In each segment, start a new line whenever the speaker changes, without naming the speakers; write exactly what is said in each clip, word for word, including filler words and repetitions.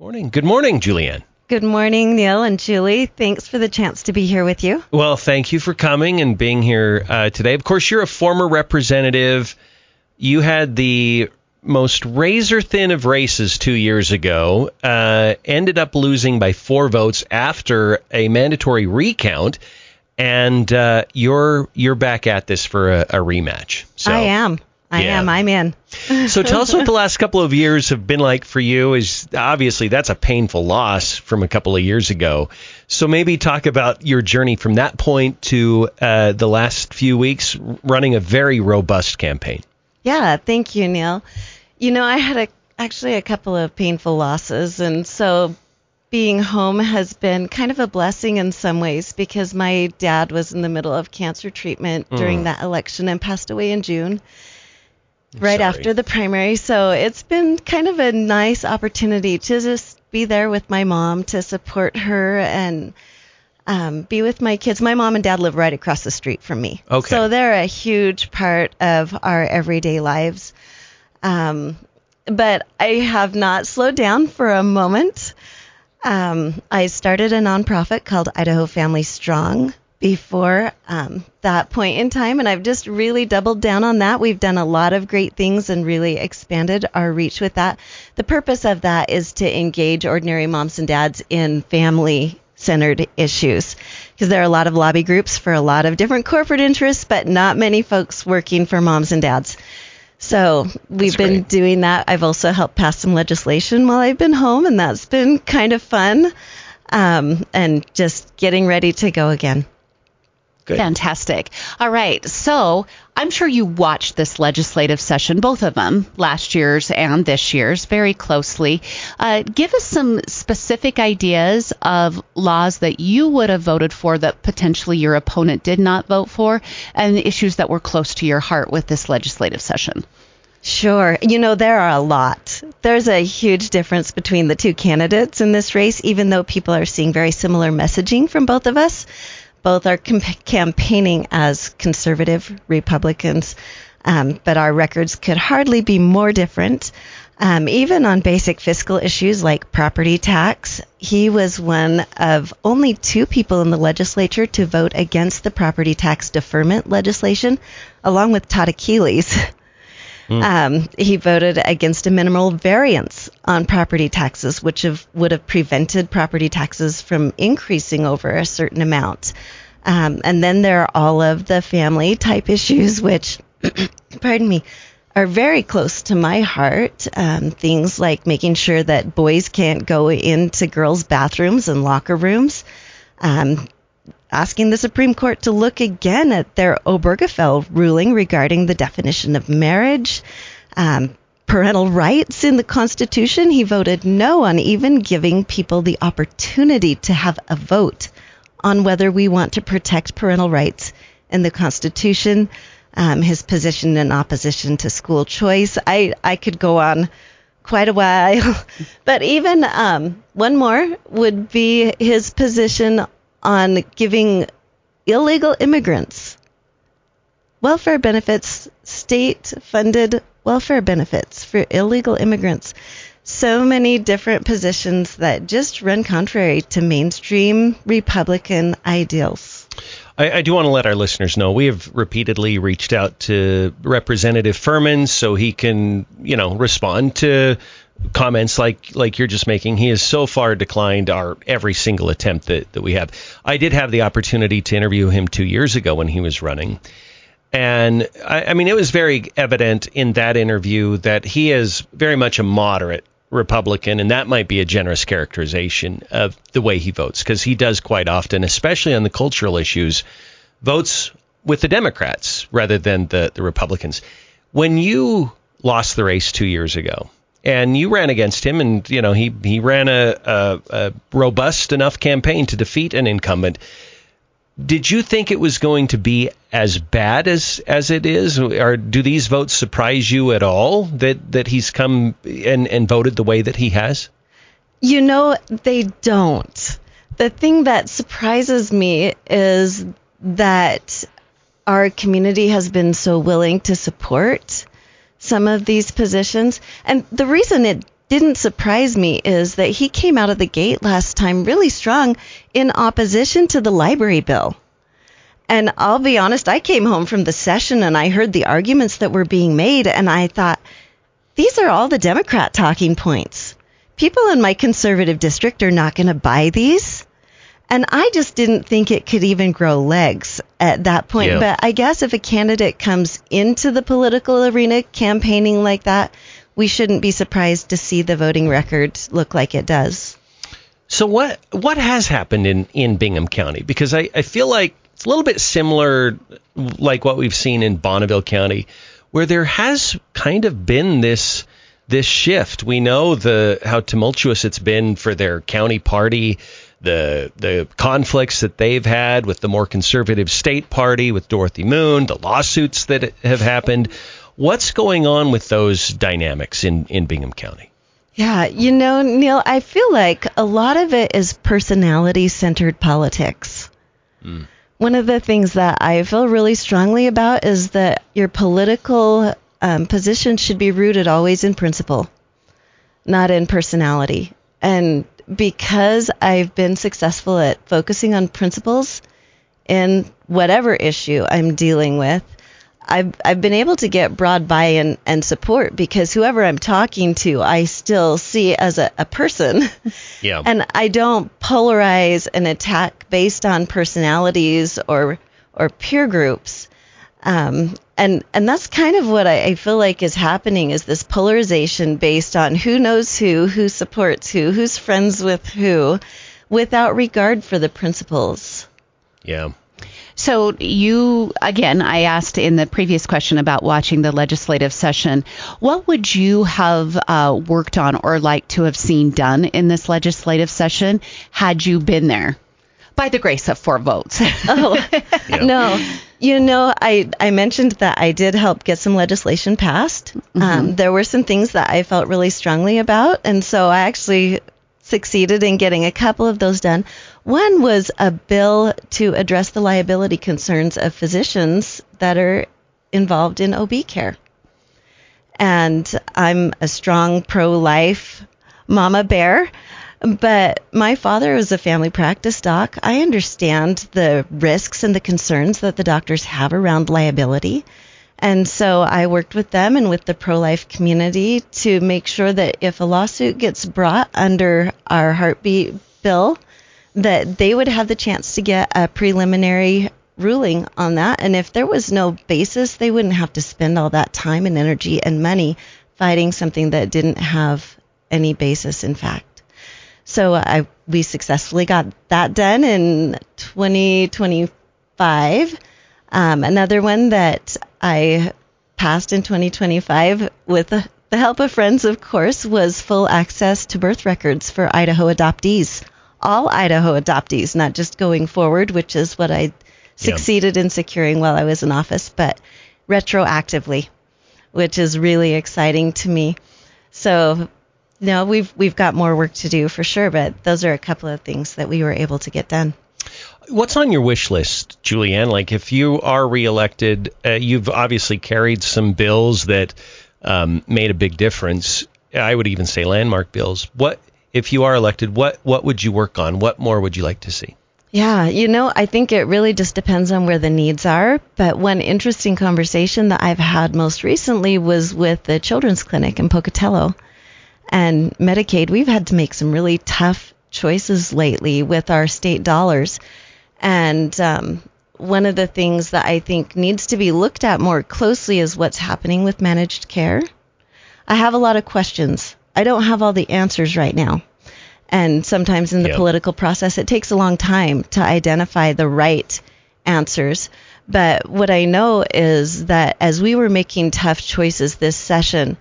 morning. Good morning, Julianne.
Good morning, Neil and Julie. Thanks for the chance to be here with you.
Well, thank you for coming and being here uh, today. Of course, you're a former representative. You had the most razor-thin of races two years ago, uh, ended up losing by four votes after a mandatory recount, and uh, you're you're back at this for a, a rematch. So,
I am. I
yeah.
am. I'm in.
So tell us what the last couple of years have been like for you. Is obviously that's a painful loss from a couple of years ago. So maybe talk about your journey from that point to uh, the last few weeks running a very robust campaign.
Yeah, thank you, Neil. You know, I had a, actually a couple of painful losses, and so being home has been kind of a blessing in some ways because my dad was in the middle of cancer treatment mm. during that election and passed away in June. Right
Sorry.
after the primary. So it's been kind of a nice opportunity to just be there with my mom, to support her and um, be with my kids. My mom and dad live right across the street from me.
Okay.
So they're a huge part of our everyday lives. Um, but I have not slowed down for a moment. Um, I started a nonprofit called Idaho Family Strong before um, that point in time, and I've just really doubled down on that. We've done a lot of great things and really expanded our reach with that. The purpose of that is to engage ordinary moms and dads in family-centered issues, because there are a lot of lobby groups for a lot of different corporate interests, but not many folks working for moms and dads. So we've
That's
been
great.
doing that. I've also helped pass some legislation while I've been home, and that's been kind of fun, um, and just getting ready to go again.
Good.
Fantastic. All right. So I'm sure you watched this legislative session, both of them, last year's and this year's, very closely. Uh, give us some specific ideas of laws that you would have voted for that potentially your opponent did not vote for, and issues that were close to your heart with this legislative session.
Sure. You know, there are a lot. There's a huge difference between the two candidates in this race, even though people are seeing very similar messaging from both of us. Both are comp- campaigning as conservative Republicans, um, but our records could hardly be more different. Um, even on basic fiscal issues like property tax, he was one of only two people in the legislature to vote against the property tax deferment legislation, along with Todd Achilles. Mm. Um, he voted against a minimal variance on property taxes, which have, would have prevented property taxes from increasing over a certain amount. Um, and then there are all of the family type issues, which, pardon me, are very close to my heart. Um, things like making sure that boys can't go into girls' bathrooms and locker rooms. Um, asking the Supreme Court to look again at their Obergefell ruling regarding the definition of marriage, um, parental rights in the Constitution. He voted no on even giving people the opportunity to have a vote on whether we want to protect parental rights in the Constitution. Um, his position in opposition to school choice. I, I could go on quite a while. But even um, one more would be his position on giving illegal immigrants welfare benefits, state-funded welfare benefits for illegal immigrants. So many different positions that just run contrary to mainstream Republican ideals.
I, I do want to let our listeners know we have repeatedly reached out to Representative Furman so he can, you know, respond to comments like like you're just making. He has so far declined our every single attempt that, that we have. I did have the opportunity to interview him two years ago when he was running. And I, I mean, it was very evident in that interview that he is very much a moderate Republican, and that might be a generous characterization of the way he votes, because he does quite often, especially on the cultural issues, votes with the Democrats rather than the, the Republicans. When you lost the race two years ago, and you ran against him, and you know he he ran a, a, a robust enough campaign to defeat an incumbent. Did you think it was going to be as bad as as it is, or do these votes surprise you at all that that he's come and and voted the way that he has?
You know, they don't. The thing that surprises me is that our community has been so willing to support some of these positions. And the reason it didn't surprise me is that he came out of the gate last time really strong in opposition to the library bill. And I'll be honest, I came home from the session and I heard the arguments that were being made, and I thought, these are all the Democrat talking points. People in my conservative district are not going to buy these. And I just didn't think it could even grow legs at that point.
Yeah.
But I guess if a candidate comes into the political arena campaigning like that, we shouldn't be surprised to see the voting record look like it does.
So what what has happened in, in Bingham County? Because I, I feel like it's a little bit similar like what we've seen in Bonneville County, where there has kind of been this this shift. We know the how tumultuous it's been for their county party, the the conflicts that they've had with the more conservative state party, with Dorothy Moon, the lawsuits that have happened. What's going on with those dynamics in, in Bingham County?
Yeah, you know, Neil, I feel like a lot of it is personality-centered politics. Mm. One of the things that I feel really strongly about is that your political um, position should be rooted always in principle, not in personality. And because I've been successful at focusing on principles in whatever issue I'm dealing with, I've I've been able to get broad buy-in and support, because whoever I'm talking to, I still see as a, a person.
Yeah.
And I don't polarize and attack based on personalities or or peer groups. Um, and and that's kind of what I, I feel like is happening, is this polarization based on who knows who, who supports who, who's friends with who, without regard for the principles.
Yeah.
So you, again, I asked in the previous question about watching the legislative session. What would you have uh, worked on or liked to have seen done in this legislative session had you been there? By the grace of four votes.
Oh, yeah. No. You know, I, I mentioned that I did help get some legislation passed. Mm-hmm. Um, there were some things that I felt really strongly about, and so I actually succeeded in getting a couple of those done. One was a bill to address the liability concerns of physicians that are involved in O B care. And I'm a strong pro-life mama bear, but my father was a family practice doc. I understand the risks and the concerns that the doctors have around liability. And so I worked with them and with the pro-life community to make sure that if a lawsuit gets brought under our heartbeat bill, that they would have the chance to get a preliminary ruling on that. And if there was no basis, they wouldn't have to spend all that time and energy and money fighting something that didn't have any basis in fact. So I we successfully got that done in twenty twenty-five. Um, another one that I passed in twenty twenty-five with the, the help of friends, of course, was full access to birth records for Idaho adoptees. All Idaho adoptees, not just going forward, which is what I succeeded yeah. in securing while I was in office, but retroactively, which is really exciting to me. So, no, we've we've got more work to do for sure, but those are a couple of things that we were able to get done.
What's on your wish list, Julianne? Like, if you are reelected, uh, you've obviously carried some bills that um, made a big difference. I would even say landmark bills. What, if you are elected, what, what would you work on? What more would you like to see?
Yeah, you know, I think it really just depends on where the needs are. But one interesting conversation that I've had most recently was with the Children's Clinic in Pocatello and Medicaid. We've had to make some really tough choices lately with our state dollars. And um, one of the things that I think needs to be looked at more closely is what's happening with managed care. I have a lot of questions. I don't have all the answers right now. And sometimes in the yep. political process, it takes a long time to identify the right answers. But what I know is that as we were making tough choices this session,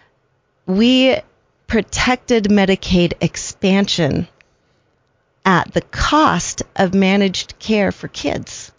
we protected Medicaid expansion at the cost of managed care for kids.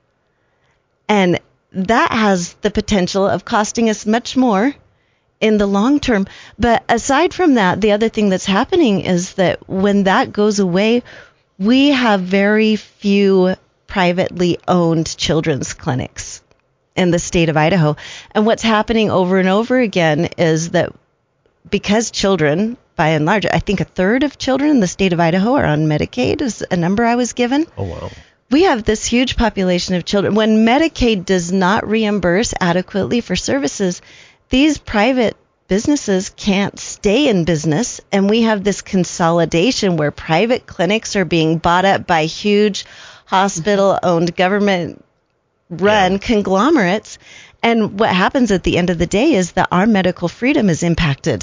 And that has the potential of costing us much more in the long term. But aside from that, the other thing that's happening is that when that goes away, we have very few privately owned children's clinics in the state of Idaho. And what's happening over and over again is that because children by and large, I think a third of children in the state of Idaho are on Medicaid is a number I was given.
Oh, wow.
We have this huge population of children. When Medicaid does not reimburse adequately for services, these private businesses can't stay in business, and we have this consolidation where private clinics are being bought up by huge hospital-owned, government-run
Yeah.
conglomerates. And what happens at the end of the day is that our medical freedom is impacted.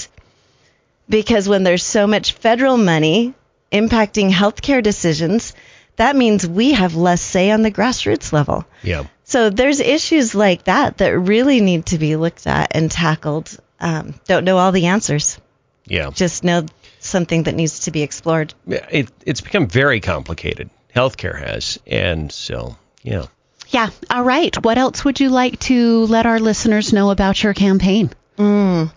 Because when there's so much federal money impacting healthcare decisions, that means we have less say on the grassroots level.
Yeah.
So there's issues like that that really need to be looked at and tackled. Um, don't know all the answers.
Yeah.
Just know something that needs to be explored.
It, it's become very complicated. Healthcare has. And so, yeah.
Yeah. All right. What else would you like to let our listeners know about your campaign?
Mm.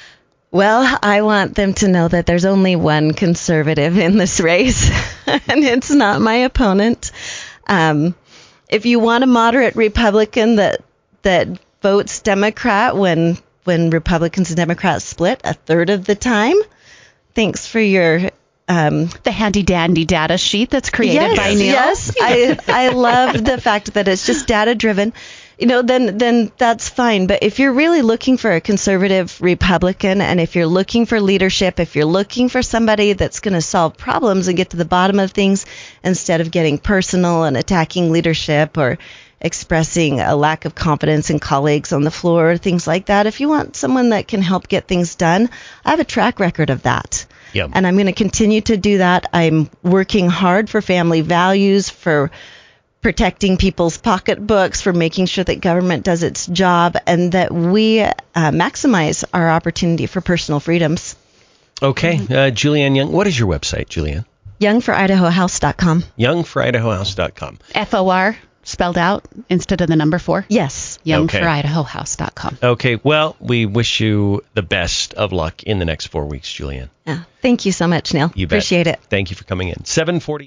Well, I want them to know that there's only one conservative in this race, and it's not my opponent. Um, if you want a moderate Republican that that votes Democrat when when Republicans and Democrats split a third of the time, thanks for your um,
The handy dandy data sheet that's created
yes,
by Neil.
Yes, I I love the fact that it's just data driven. You know, then then that's fine. But if you're really looking for a conservative Republican, and if you're looking for leadership, if you're looking for somebody that's going to solve problems and get to the bottom of things instead of getting personal and attacking leadership or expressing a lack of confidence in colleagues on the floor or things like that, if you want someone that can help get things done, I have a track record of that.
Yeah.
And I'm going to continue to do that. I'm working hard for family values, for protecting people's pocketbooks, for making sure that government does its job, and that we uh, maximize our opportunity for personal freedoms.
Okay. Uh, Julianne Young. What is your website, Julianne?
young for idaho house dot com.
young for idaho house dot com.
F O R spelled out instead of the number four?
Yes.
young
Okay.
for idaho house dot com.
Okay. Well, we wish you the best of luck in the next four weeks, Julianne.
Yeah. Thank you so much, Neil.
You bet.
Appreciate it.
Thank you for coming in. seven forty